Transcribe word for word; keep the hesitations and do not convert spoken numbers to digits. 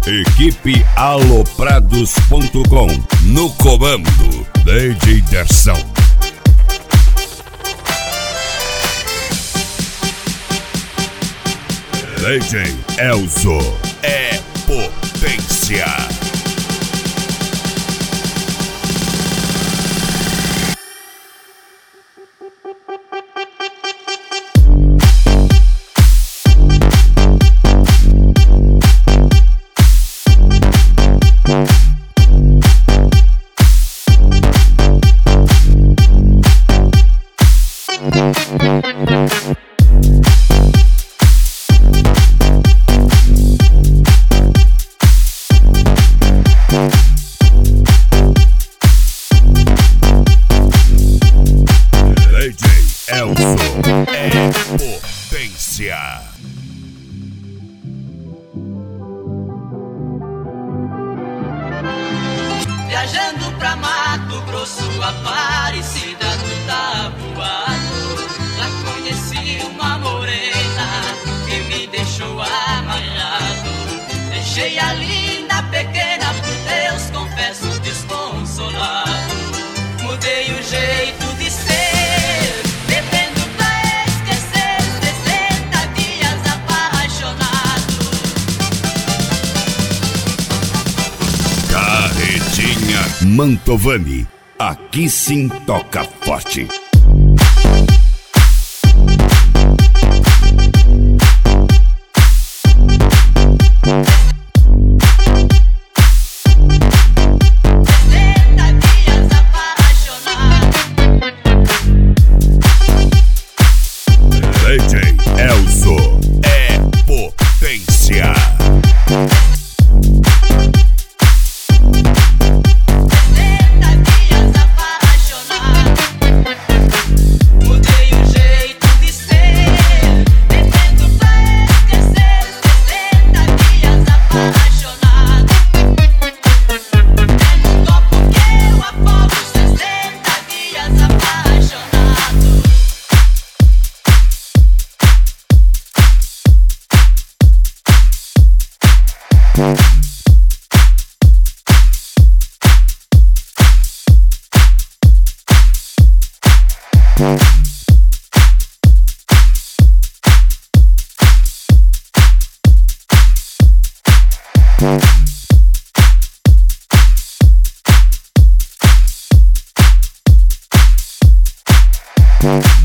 Equipe aloprados ponto com. No comando, D J Dersão. D J Elzo é potência. D J Elzo é potência. Viajando pra Mato Grosso, Aparecida do Taboado, lá conheci uma morena que me deixou amarrado. Deixei a linda pequena, por Deus confesso desconsolado. Mudei o jeito de ser, bebendo pra esquecer, sessenta dias apaixonado. Carretinha Mantovani, aqui sim toca forte. D J Elzo é potência. We'll be right back.